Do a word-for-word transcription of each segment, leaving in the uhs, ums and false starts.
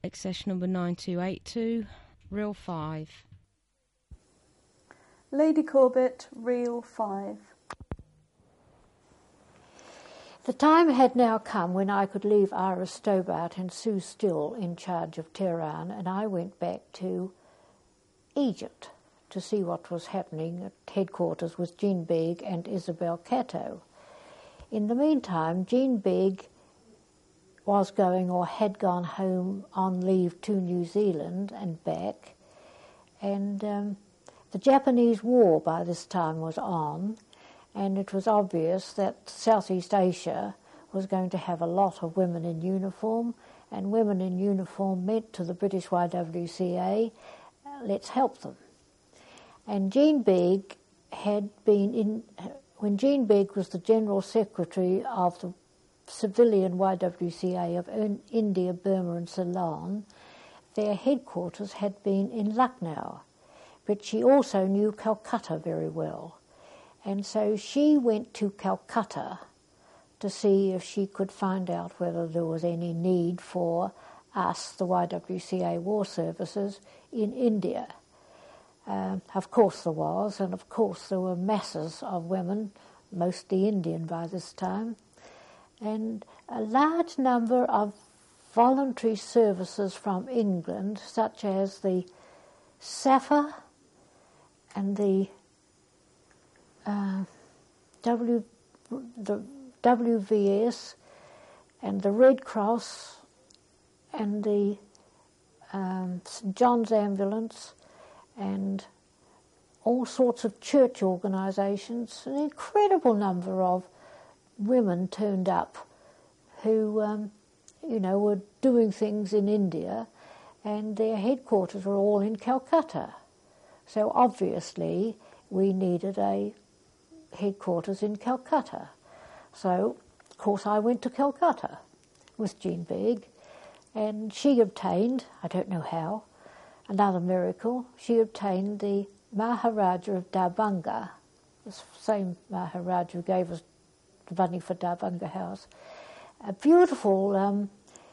accession number nine two eight two, reel five. Lady Corbett, reel five. The time had now come when I could leave Ira Stobart and Sue Still in charge of Tehran, and I went back to Egypt to see what was happening at headquarters with Jean Beg and Isabel Cato. In the meantime, Jean Beg was going or had gone home on leave to New Zealand and back, and um, the Japanese War by this time was on, and it was obvious that Southeast Asia was going to have a lot of women in uniform, and women in uniform meant to the British Y W C A, let's help them. And Jean Beg had been in, when Jean Beg was the General Secretary of the civilian Y W C A of India, Burma and Ceylon, their headquarters had been in Lucknow, but she also knew Calcutta very well. And so she went to Calcutta to see if she could find out whether there was any need for us, the Y W C A War Services, in India. Um, of course there was, and of course there were masses of women, mostly Indian by this time, and a large number of voluntary services from England, such as the SAFA and the Uh, w, the W V S and the Red Cross and the um, Saint John's Ambulance and all sorts of church organisations. An incredible number of women turned up who, um, you know, were doing things in India, and their headquarters were all in Calcutta. So obviously we needed a headquarters in Calcutta. So, of course, I went to Calcutta with Jean Beg, and she obtained, I don't know how, another miracle, she obtained the Maharaja of Darbhanga, the same Maharaja who gave us the money for Darbhanga House, a beautiful um,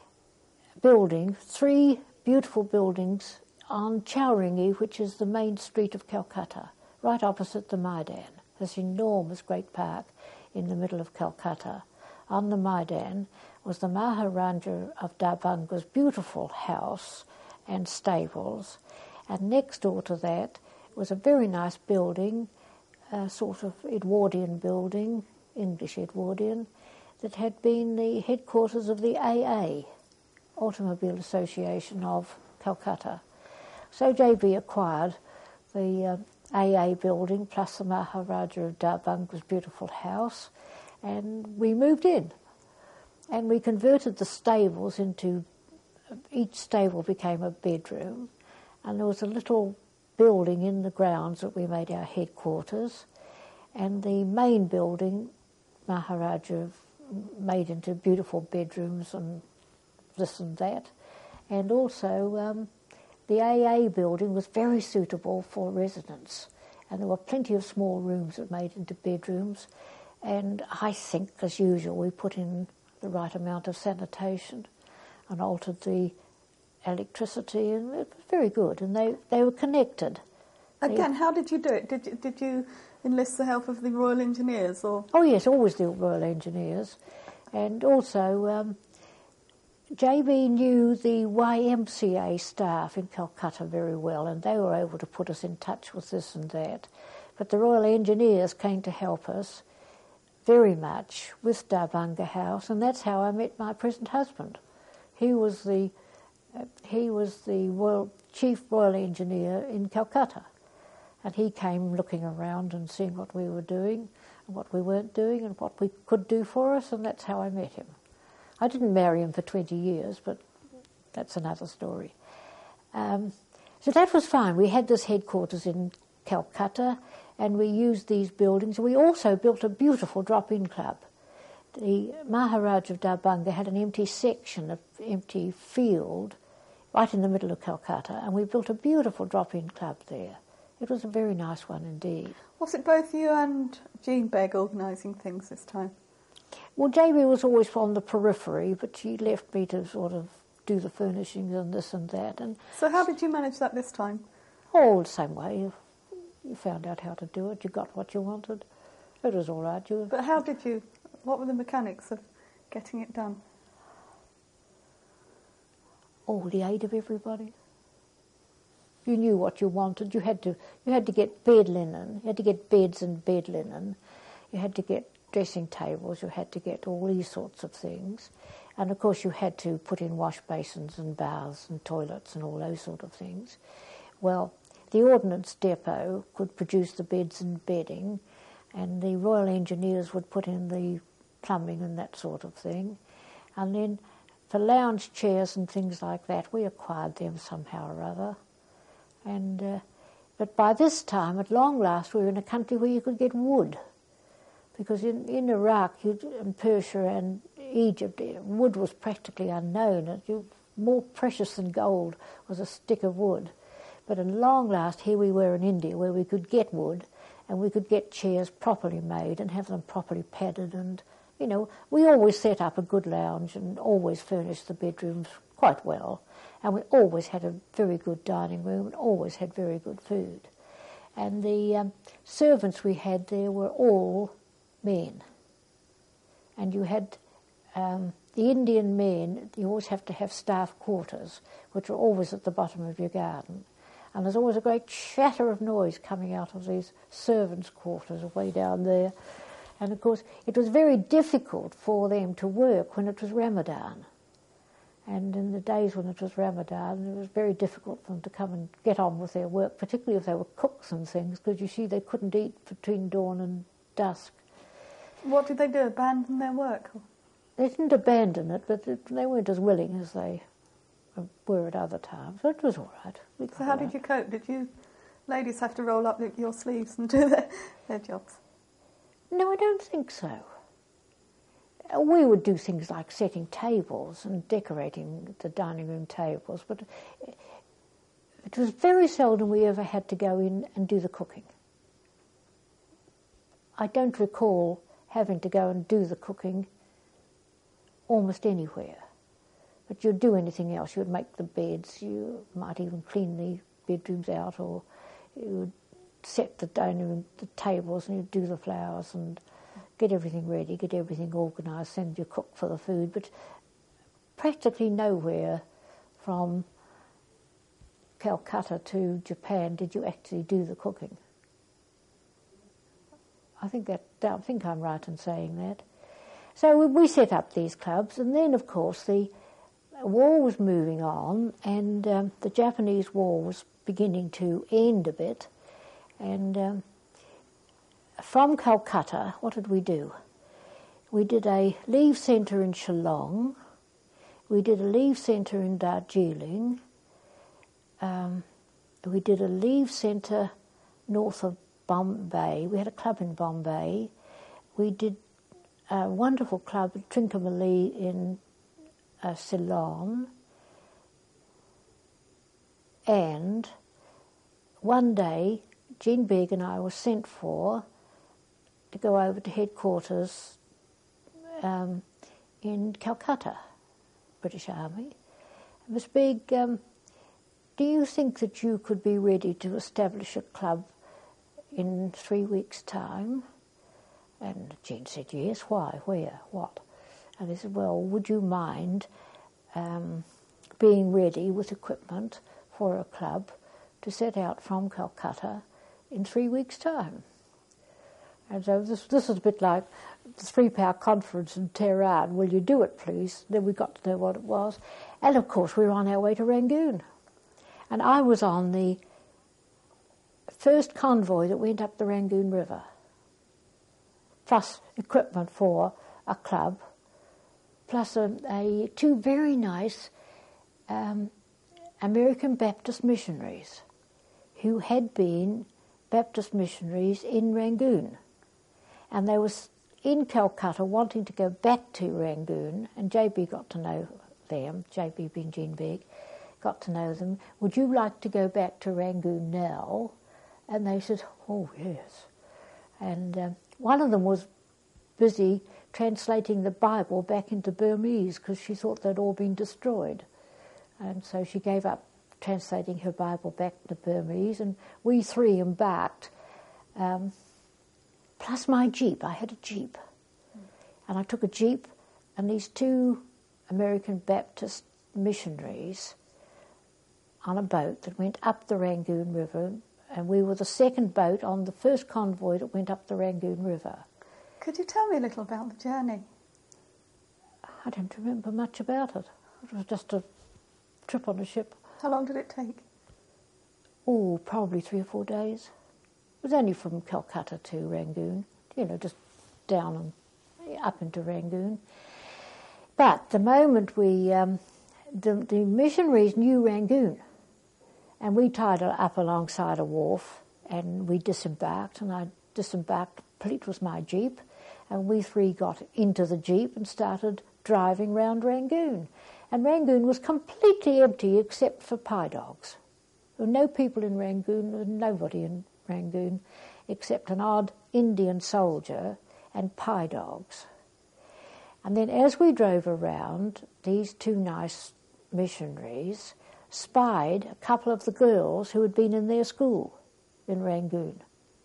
building, three beautiful buildings on Chowringhee, which is the main street of Calcutta, right opposite the Maidan. This enormous great park in the middle of Calcutta. On the Maidan was the Maharaja of Darbhanga's beautiful house and stables, and next door to that was a very nice building, a sort of Edwardian building, English Edwardian, that had been the headquarters of the A A, Automobile Association of Calcutta. So J B acquired the uh, A A building plus the Maharaja of Darbhanga's beautiful house, and we moved in. And we converted the stables into, each stable became a bedroom, and there was a little building in the grounds that we made our headquarters, and the main building Maharaja made into beautiful bedrooms and this and that, and also um, the A A building was very suitable for residents, and there were plenty of small rooms that made into bedrooms, and I think, as usual, we put in the right amount of sanitation and altered the electricity, and it was very good, and they, they were connected. Again, they, how did you do it? Did you, did you enlist the help of the Royal Engineers? Or? Oh yes, always the Royal Engineers, and also um, J B knew the Y M C A staff in Calcutta very well, and they were able to put us in touch with this and that. But the Royal Engineers came to help us very much with Darbhanga House, and that's how I met my present husband. He was the uh, he was the Royal, Chief Royal Engineer in Calcutta, and he came looking around and seeing what we were doing and what we weren't doing and what we could do for us, and that's how I met him. I didn't marry him for twenty years, but that's another story. Um, so that was fine. We had this headquarters in Calcutta, and we used these buildings. We also built a beautiful drop-in club. The Maharaja of Darbhanga had an empty section, an empty field, right in the middle of Calcutta, and we built a beautiful drop-in club there. It was a very nice one indeed. Was it both you and Jean Beg organising things this time? Well, J B was always on the periphery, but she left me to sort of do the furnishings and this and that. And so how did you manage that this time? all the same way. You, you found out how to do it. You got what you wanted. It was all right. You, but how did you, what were the mechanics of getting it done? all the aid of everybody. You knew what you wanted. You had to you had to get bed linen. You had to get beds and bed linen. You had to get dressing tables. You had to get all these sorts of things. And of course you had to put in wash basins and baths and toilets and all those sort of things. Well, the Ordnance Depot could produce the beds and bedding, and the Royal Engineers would put in the plumbing and that sort of thing. And then for lounge chairs and things like that, we acquired them somehow or other. And uh, but by this time, at long last, we were in a country where you could get wood, because in, in Iraq you'd, and Persia and Egypt, wood was practically unknown. It, you, more precious than gold was a stick of wood. But at long last, here we were in India, where we could get wood, and we could get chairs properly made and have them properly padded. And, you know, we always set up a good lounge and always furnished the bedrooms quite well. And we always had a very good dining room and always had very good food. And the um, servants we had there were all men. And you had um, the Indian men, you always have to have staff quarters, which are always at the bottom of your garden. And there's always a great chatter of noise coming out of these servants' quarters way down there. And of course, it was very difficult for them to work when it was Ramadan. And in the days when it was Ramadan, it was very difficult for them to come and get on with their work, particularly if they were cooks and things, because you see they couldn't eat between dawn and dusk. What did they do, abandon their work? They didn't abandon it, but it, they weren't as willing as they were at other times. But it was all right. We So how did you cope? Did you ladies have to roll up your sleeves and do their, their jobs? No, I don't think so. We would do things like setting tables and decorating the dining room tables, but it was very seldom we ever had to go in and do the cooking. I don't recall having to go and do the cooking almost anywhere. But you'd do anything else. You'd make the beds, you might even clean the bedrooms out, or you would set the dining room, the tables, and you'd do the flowers and get everything ready, get everything organised, send your cook for the food. But practically nowhere from Calcutta to Japan did you actually do the cooking. I think that I think I'm right in saying that. So we set up these clubs, and then of course the war was moving on, and um, the Japanese war was beginning to end a bit, and um, from Calcutta, what did we do? We did a leave centre in Shillong, we did a leave centre in Darjeeling, um, we did a leave centre north of Bombay. We had a club in Bombay. We did a wonderful club at Trincomalee in uh, Ceylon. And one day, Jean Beg and I were sent for to go over to headquarters um, in Calcutta, British Army. Miss Beg, um, do you think that you could be ready to establish a club in three weeks' time? And Jean said, yes. Why? Where? What? And they said, well, would you mind um, being ready with equipment for a club to set out from Calcutta in three weeks' time? And so this, this is a bit like the three-power conference in Tehran. Will you do it, please? Then we got to know what it was. And, of course, we were on our way to Rangoon. And I was on the first convoy that went up the Rangoon River, plus equipment for a club, plus a, a two very nice um, American Baptist missionaries who had been Baptist missionaries in Rangoon. And they were in Calcutta wanting to go back to Rangoon, and J B got to know them, J B being Jean Beg, got to know them. Would you like to go back to Rangoon now? And they said, oh, yes. And um, one of them was busy translating the Bible back into Burmese because she thought they'd all been destroyed. And so she gave up translating her Bible back to Burmese, and we three embarked, um, plus my Jeep. I had a Jeep. And I took a Jeep, and these two American Baptist missionaries on a boat that went up the Rangoon River, and we were the second boat on the first convoy that went up the Rangoon River. Could you tell me a little about the journey? I don't remember much about it. It was just a trip on a ship. How long did it take? Oh, probably three or four days. It was only from Calcutta to Rangoon, you know, just down and up into Rangoon. But the moment we, um, the, the missionaries knew Rangoon, and we tied her up alongside a wharf, and we disembarked, and I disembarked, Pete was my Jeep, and we three got into the Jeep and started driving round Rangoon. And Rangoon was completely empty except for pie dogs. There were no people in Rangoon, there was nobody in Rangoon except an odd Indian soldier and pie dogs. And then as we drove around, these two nice missionaries spied a couple of the girls who had been in their school in Rangoon.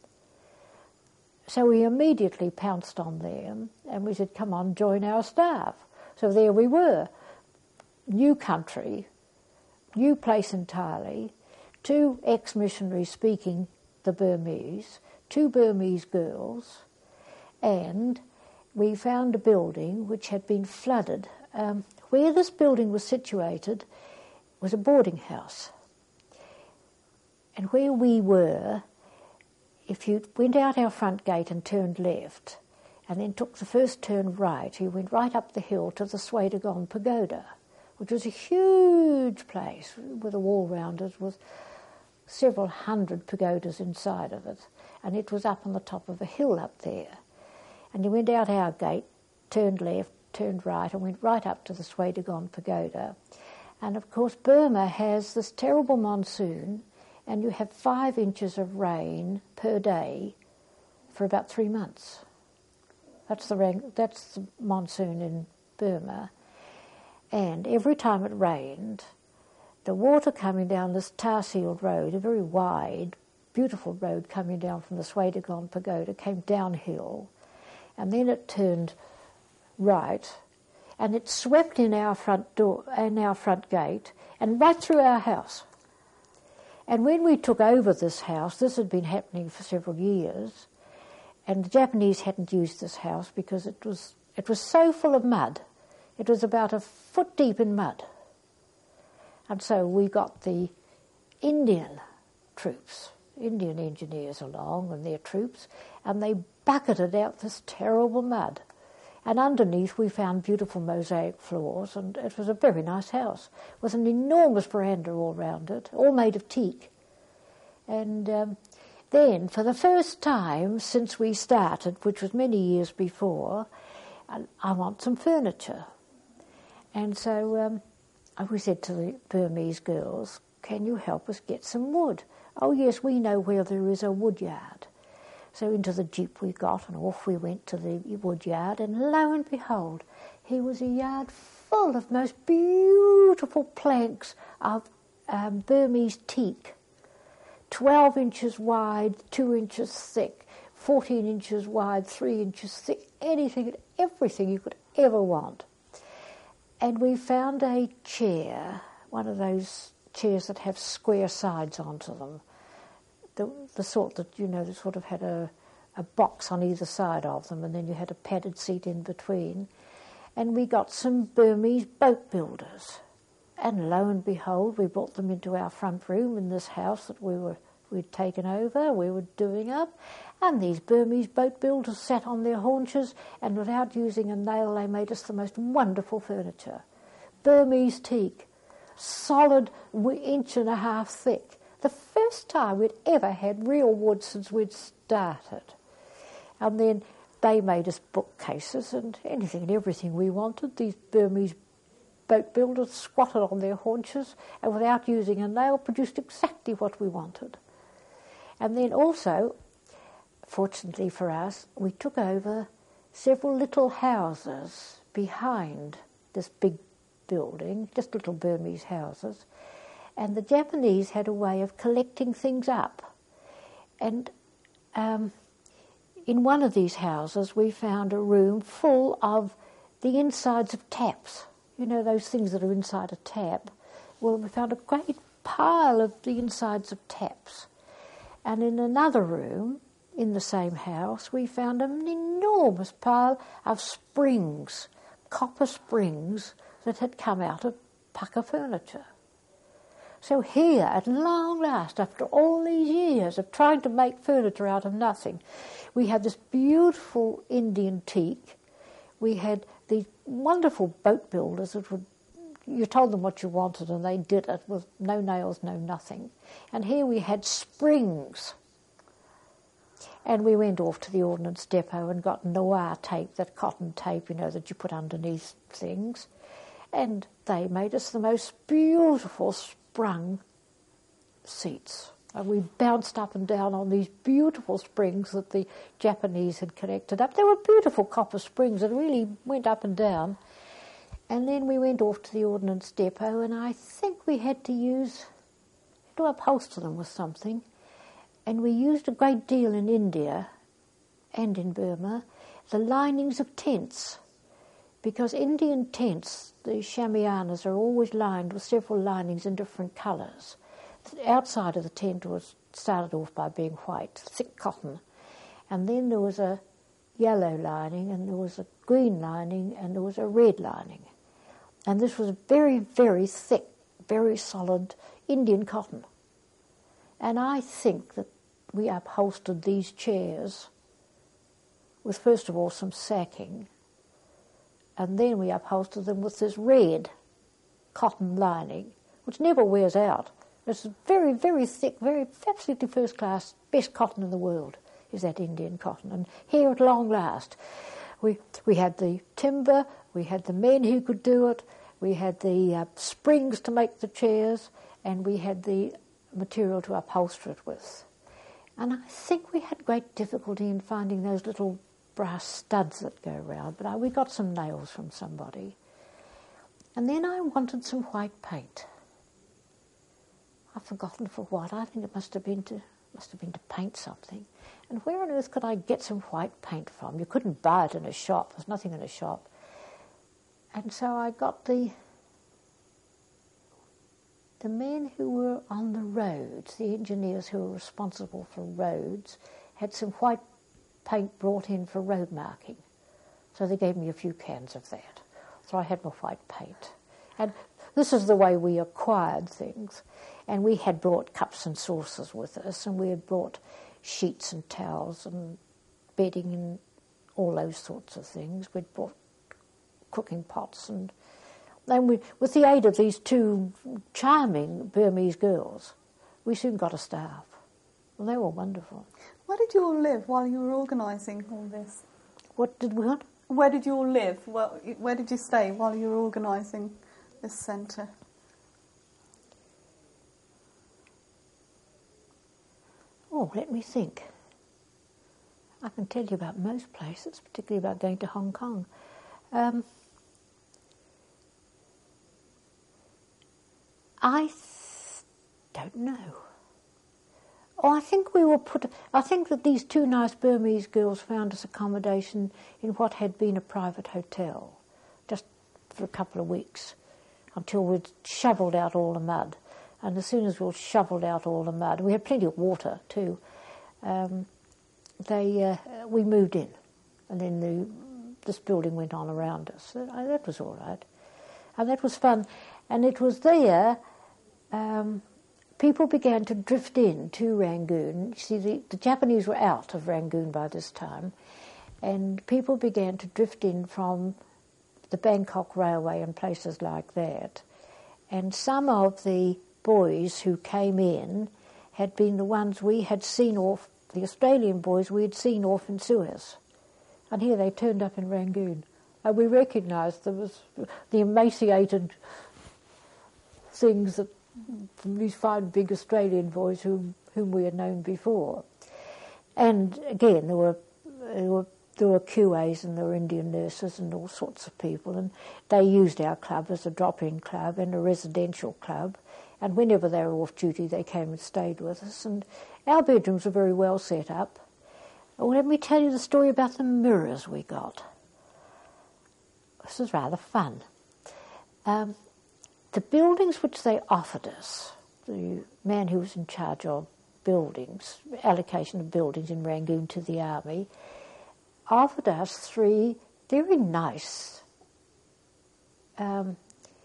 So we immediately pounced on them and we said, come on, join our staff. So there we were, new country, new place entirely, two ex-missionaries speaking the Burmese, two Burmese girls, and we found a building which had been flooded. Um, where this building was situated was a boarding house. And where we were, if you went out our front gate and turned left, and then took the first turn right, you went right up the hill to the Swedagon Pagoda, which was a huge place with a wall round it with several hundred pagodas inside of it. And it was up on the top of a hill up there. And you went out our gate, turned left, turned right, and went right up to the Swedagon Pagoda. And of course Burma has this terrible monsoon, and you have five inches of rain per day for about three months. That's the rain, that's the monsoon in Burma. And every time it rained, the water coming down this tar-sealed road, a very wide, beautiful road coming down from the Swedagon Pagoda, came downhill, and then it turned right, and it swept in our front door, in our front gate, and right through our house. And when we took over this house, this had been happening for several years, and the Japanese hadn't used this house because it was it was so full of mud. It was about a foot deep in mud. And so we got the Indian troops, Indian engineers along and their troops, and they bucketed out this terrible mud. And underneath we found beautiful mosaic floors, and it was a very nice house with an enormous veranda all round it, all made of teak. And um, then, for the first time since we started, which was many years before, I, I want some furniture. And so um, we said to the Burmese girls, can you help us get some wood? Oh yes, we know where there is a wood yard. So into the Jeep we got, and off we went to the wood yard, and lo and behold, here was a yard full of most beautiful planks of um, Burmese teak, twelve inches wide, two inches thick, fourteen inches wide, three inches thick, anything and everything you could ever want. And we found a chair, one of those chairs that have square sides onto them, the, the sort that, you know, that sort of had a, a box on either side of them, and then you had a padded seat in between. And we got some Burmese boat builders. And lo and behold, we brought them into our front room in this house that we were, we'd taken over, we were doing up. And these Burmese boat builders sat on their haunches, and without using a nail, they made us the most wonderful furniture. Burmese teak, solid inch and a half thick. The first time we'd ever had real wood since we'd started. And then they made us bookcases and anything and everything we wanted. These Burmese boat builders squatted on their haunches and without using a nail produced exactly what we wanted. And then also, fortunately for us, we took over several little houses behind this big building, just little Burmese houses, and the Japanese had a way of collecting things up. And um, in one of these houses we found a room full of the insides of taps. You know, those things that are inside a tap. Well, we found a great pile of the insides of taps. And in another room, in the same house, we found an enormous pile of springs, copper springs that had come out of pucker furniture. So here, at long last, after all these years of trying to make furniture out of nothing, we had this beautiful Indian teak. We had these wonderful boat builders that would, you told them what you wanted and they did it with no nails, no nothing. And here we had springs. And we went off to the ordnance depot and got noir tape, that cotton tape, you know, that you put underneath things. And they made us the most beautiful sprung seats. And we bounced up and down on these beautiful springs that the Japanese had collected up. They were beautiful copper springs that really went up and down. And then we went off to the ordnance depot, and I think we had to use, to upholster them with something. And we used a great deal in India and in Burma the linings of tents, because Indian tents, the shamianas, are always lined with several linings in different colours. The outside of the tent was started off by being white, thick cotton, and then there was a yellow lining, and there was a green lining, and there was a red lining. And this was very, very thick, very solid Indian cotton. And I think that we upholstered these chairs with, first of all, some sacking, and then we upholstered them with this red cotton lining, which never wears out. It's very, very thick, very absolutely first-class, best cotton in the world is that Indian cotton. And here at long last, we we had the timber, we had the men who could do it, we had the uh, springs to make the chairs, and we had the material to upholster it with. And I think we had great difficulty in finding those little brass studs that go round, but I, we got some nails from somebody. And then I wanted some white paint. I've forgotten for what. I think it must have been to must have been to paint something. And where on earth could I get some white paint from? You couldn't buy it in a shop. There's nothing in a shop. And so I got the the men who were on the roads, the engineers who were responsible for roads, had some white paint brought in for road marking. So they gave me a few cans of that. So I had my white paint. And this is the way we acquired things. And we had brought cups and saucers with us, and we had brought sheets and towels and bedding and all those sorts of things. We'd brought cooking pots, and then we, with the aid of these two charming Burmese girls, we soon got a staff. And they were wonderful. Where did you all live while you were organising all this? What did we want? Where did you all live? Well, where did you stay while you were organising this centre? Oh, let me think. I can tell you about most places, particularly about going to Hong Kong. Um, I th- don't know. Oh, I think we were put... I think that these two nice Burmese girls found us accommodation in what had been a private hotel, just for a couple of weeks, until we'd shovelled out all the mud. And as soon as we'd shovelled out all the mud, we had plenty of water too, um, they uh, we moved in. And then the, this building went on around us. That, uh, that was all right. And that was fun. And it was there... Um, people began to drift in to Rangoon. You see, the, the Japanese were out of Rangoon by this time, and people began to drift in from the Bangkok Railway and places like that. And some of the boys who came in had been the ones we had seen off, the Australian boys we had seen off in Suez. And here they turned up in Rangoon. And we recognised there was the emaciated things that from these fine big Australian boys whom, whom we had known before. And again, there were, there were there were Q As and there were Indian nurses and all sorts of people, and they used our club as a drop-in club and a residential club, and whenever they were off duty they came and stayed with us, and our bedrooms were very well set up. Well, let me tell you the story about the mirrors we got. This is rather fun. Um, the buildings which they offered us, the man who was in charge of buildings, allocation of buildings in Rangoon to the army, offered us three very nice um,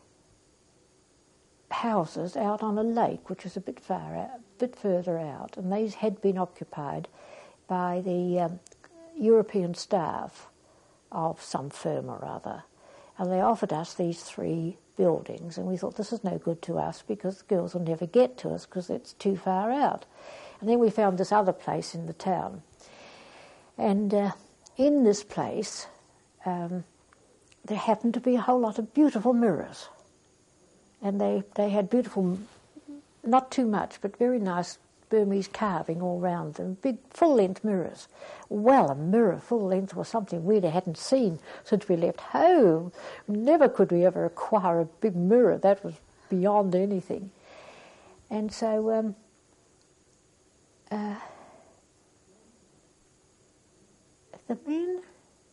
houses out on a lake, which was a bit far out, a bit further out, and these had been occupied by the um, European staff of some firm or other, and they offered us these three buildings, and we thought, this is no good to us because the girls will never get to us because it's too far out. And then we found this other place in the town, and uh, in this place um, there happened to be a whole lot of beautiful mirrors, and they, they had beautiful, not too much, but very nice Burmese carving all round them, big full-length mirrors. Well, a mirror full-length was something we hadn't seen since we left home. Never could we ever acquire a big mirror. That was beyond anything. And so um, uh, the men,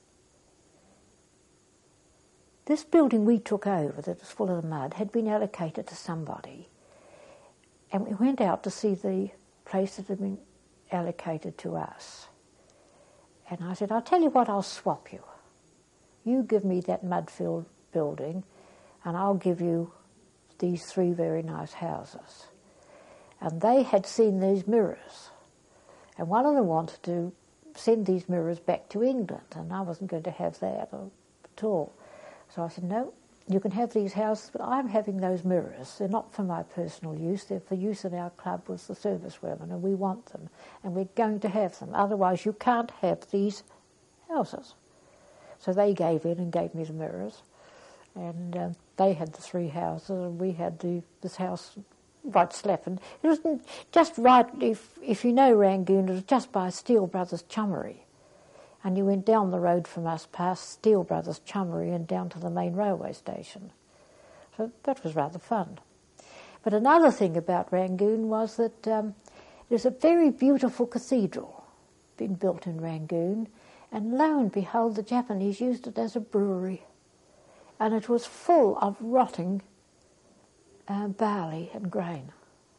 this building we took over that was full of mud had been allocated to somebody, and we went out to see the place that had been allocated to us. And I said, I'll tell you what, I'll swap you. You give me that mud-filled building and I'll give you these three very nice houses. And they had seen these mirrors. And one of them wanted to send these mirrors back to England, and I wasn't going to have that at all. So I said, no, you can have these houses, but I'm having those mirrors. They're not for my personal use. They're for use in our club with the service women, and we want them, and we're going to have them. Otherwise, you can't have these houses. So they gave in and gave me the mirrors, and um, they had the three houses, and we had the this house right slap. And it was just right, if, if you know Rangoon, it was just by Steele Brothers Chummery. And you went down the road from us past Steele Brothers Chummery and down to the main railway station. So that was rather fun. But another thing about Rangoon was that um, there's a very beautiful cathedral been built in Rangoon, and lo and behold, the Japanese used it as a brewery. And it was full of rotting uh, barley and grain.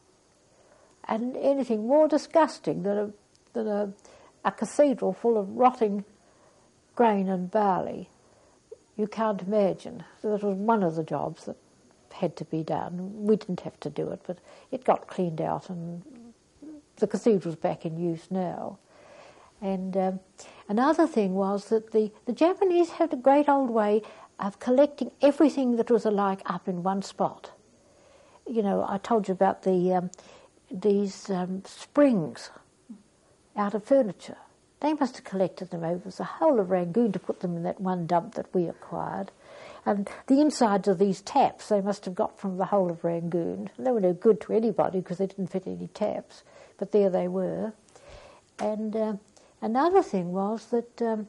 And anything more disgusting than a, than a a cathedral full of rotting grain and barley, you can't imagine. So that was one of the jobs that had to be done. We didn't have to do it, but it got cleaned out, and the cathedral's back in use now. And um, another thing was that the, the Japanese had a great old way of collecting everything that was alike up in one spot. You know, I told you about the um, these um, springs out of furniture. They must have collected them over the whole of Rangoon to put them in that one dump that we acquired. And the insides of these taps they must have got from the whole of Rangoon. They were no good to anybody because they didn't fit any taps, but there they were. And uh, another thing was that um,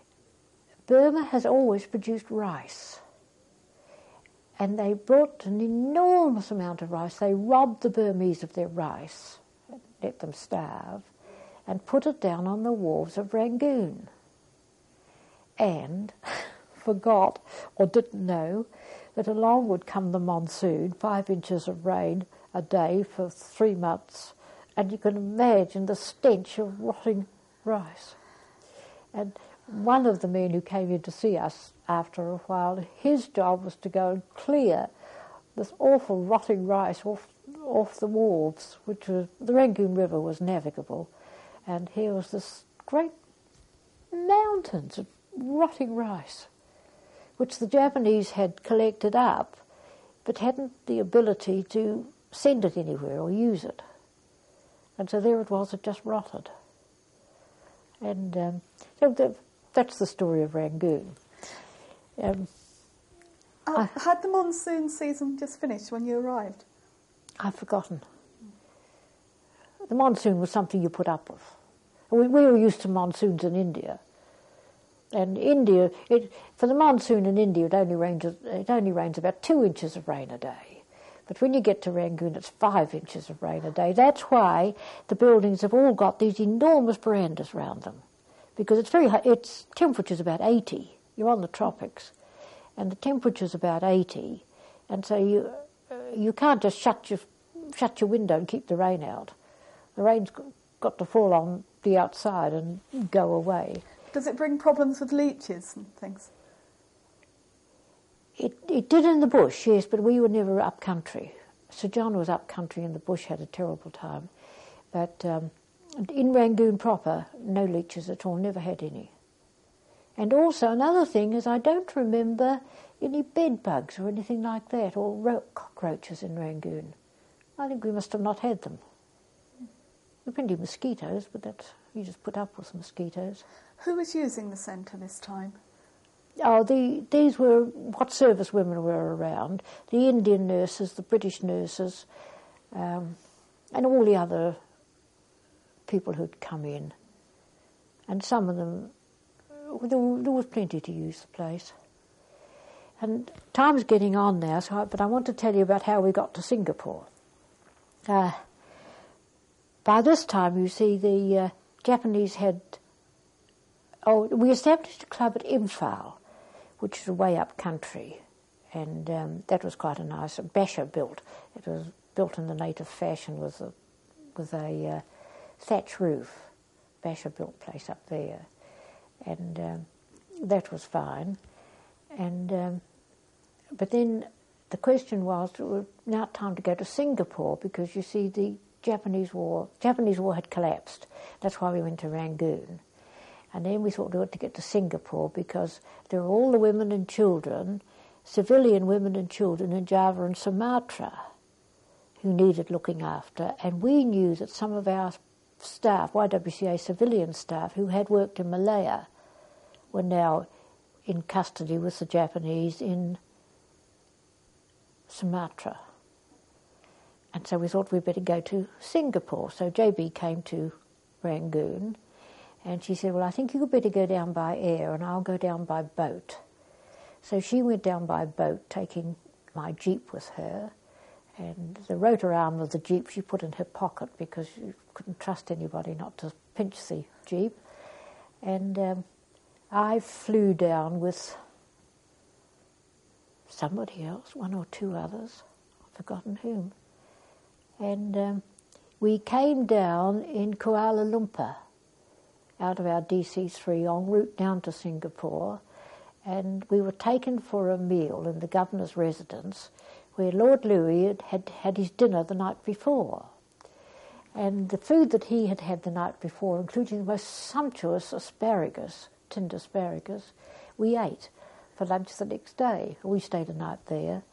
Burma has always produced rice. And they brought an enormous amount of rice. They robbed the Burmese of their rice, let them starve, and put it down on the wharves of Rangoon. And forgot, or didn't know, that along would come the monsoon, five inches of rain a day for three months, and you can imagine the stench of rotting rice. And one of the men who came in to see us after a while, his job was to go and clear this awful rotting rice off, off the wharves, which was, the Rangoon River was navigable. And here was this great mountains of rotting rice, which the Japanese had collected up, but hadn't the ability to send it anywhere or use it. And so there it was, it just rotted. And um, so the, that's the story of Rangoon. Um, uh, I, had the monsoon season just finished when you arrived? I've forgotten. The monsoon was something you put up with. We, we were used to monsoons in India, And India, it, for the monsoon in India, it only rains it only rains about two inches of rain a day. But when you get to Rangoon, it's five inches of rain a day. That's why the buildings have all got these enormous verandas around them, because it's very high. Its temperature's about eighty. You're on the tropics, and the temperature's about eighty, and so you uh, you can't just shut your shut your window and keep the rain out. The rain's got to fall on the outside and go away. Does it bring problems with leeches and things? It it did in the bush, yes, but we were never up country. Sir John was up country in the bush, had a terrible time. But um, in Rangoon proper, no leeches at all, never had any. And also another thing is I don't remember any bed bugs or anything like that, or ro- cockroaches in Rangoon. I think we must have not had them. There were plenty of mosquitoes, but that's, you just put up with mosquitoes. Who was using the centre this time? Oh, the, these were what service women were around. The Indian nurses, the British nurses, um, and all the other people who'd come in. And some of them, there, there was plenty to use the place. And time's getting on now, so I, but I want to tell you about how we got to Singapore. Uh, by this time, you see, the uh, Japanese had... Oh, we established a club at Imphal, which is way up country, and um, that was quite a nice... Basher built. It was built in the native fashion with a, with a uh, thatch roof. Basher built place up there, and um, that was fine. And um, but then the question was, it was now time to go to Singapore, because you see the Japanese war, Japanese war had collapsed. That's why we went to Rangoon. And then we thought we ought to get to Singapore, because there were all the women and children, civilian women and children in Java and Sumatra who needed looking after. And we knew that some of our staff, Y W C A civilian staff, who had worked in Malaya, were now in custody with the Japanese in Sumatra. And so we thought we'd better go to Singapore. So J B came to Rangoon, and she said, well, I think you could better go down by air and I'll go down by boat. So she went down by boat, taking my jeep with her, and the rotor arm of the jeep she put in her pocket, because you couldn't trust anybody not to pinch the jeep. And um, I flew down with somebody else, one or two others, I've forgotten whom. And um, we came down in Kuala Lumpur, out of our D C three, en route down to Singapore, and we were taken for a meal in the governor's residence, where Lord Louis had, had had his dinner the night before. And the food that he had had the night before, including the most sumptuous asparagus, tinned asparagus, we ate for lunch the next day. We stayed a night there.